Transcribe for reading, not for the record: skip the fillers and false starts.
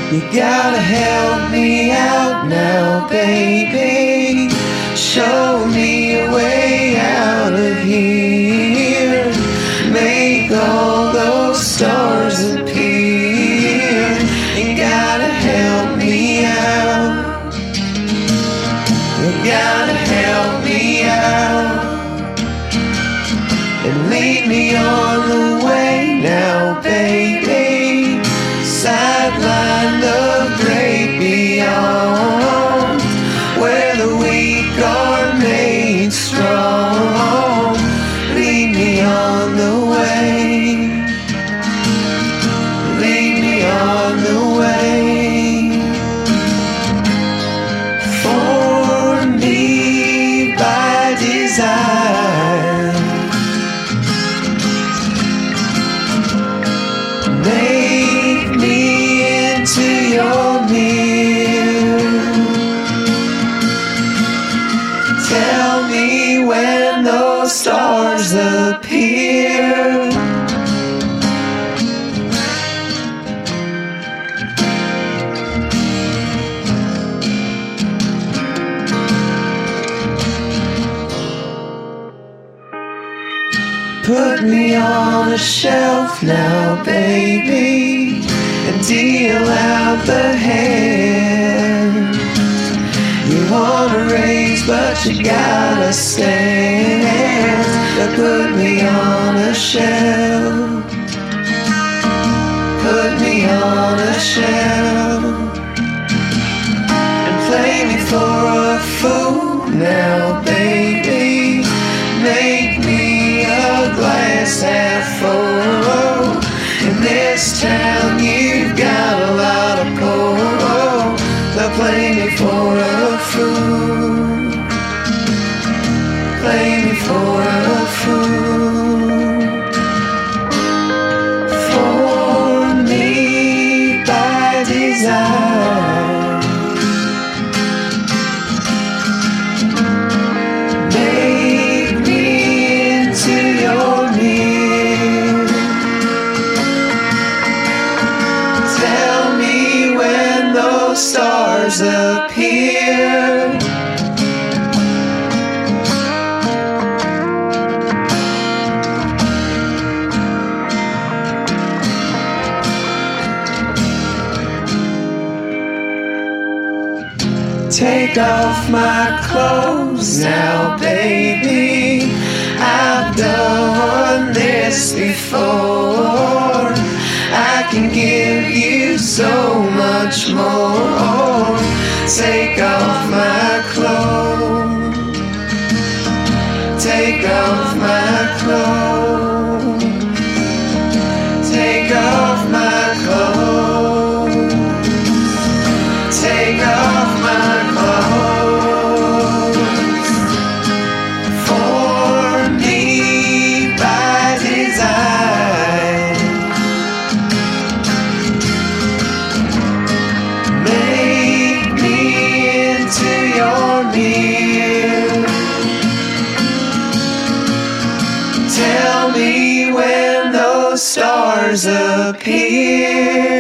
You gotta help me out now, baby. Show me a way out of here. Make all those stars appear. You gotta help me out. You gotta help me out. And lead me on the way now, baby. Sideline the great beyond, where the weak are made strong. Lead me on the way. Lead me on the way. Form me by desire. Make me into your mirror. Tell me when those stars appear. Put me on a shelf now, baby, and deal out the hand. You wanna raise, but you gotta stand. But put me on a shelf. Put me on a shelf. And play me for a fool now, baby. Make me a glass half full. In this town you've got a lot of pull. They'll play me for a fool. Play me for a fool. For me by desire. Make me into your mirror. Tell me when those stars appear. Take off my clothes now, baby. I've done this before. I can give you so much more. Take off my clothes. Take off my clothes. Take off my clothes. Take off my clothes. For me by design. Make me into your mirror. Tell me when those stars appear.